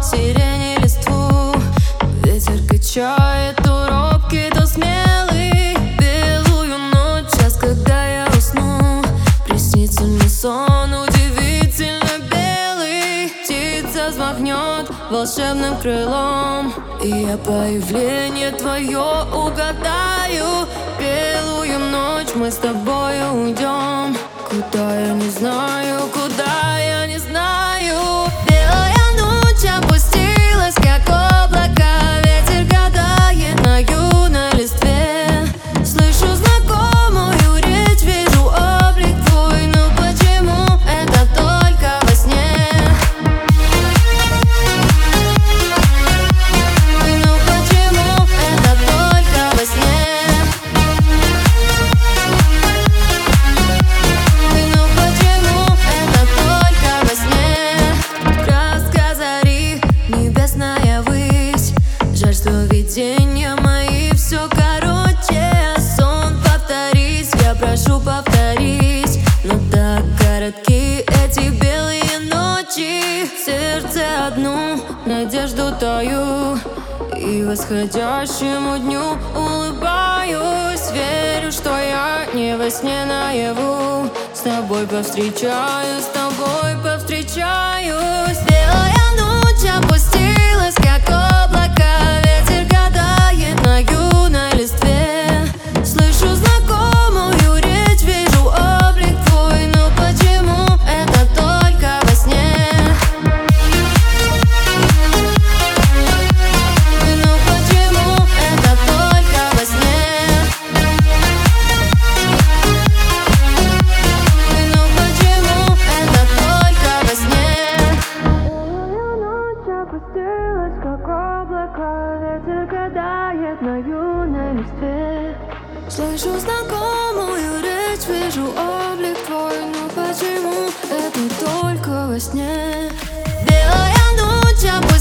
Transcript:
сирени листву. Ветер качает то робкий, то смелый. Белую ночь, час, когда я усну, приснится мне сон удивительно белый. Птица взмахнет волшебным крылом, и я появление твое угадаю. Белую ночь мы с тобою уйдем, куда я не знаю, куда я не знаю. Белая ночь опустилась, как облако, ветер гадает на юной листве. Слышу знакомую речь, вижу облик твой, но почему это только во сне? Ну почему это только во сне? Жаль, что видения мои все короче, сон повторись, я прошу повторись. Но так коротки эти белые ночи. В сердце одну надежду таю, и восходящему дню улыбаюсь. Верю, что я не во сне наяву, с тобой повстречаюсь, с тобой повстречаюсь. Белая ночь опустилась, как облако, ветер гадает на юной листве. Слышу знакомую речь, вижу облик твой, но почему это только во сне? Ну почему это только во сне? Ну почему это только во сне? Ночь опустилась, как облако, ветер гадает на юной листве. Слышу знакомую речь, вижу облик твой, но почему это только во сне? Белая ночь опустилась.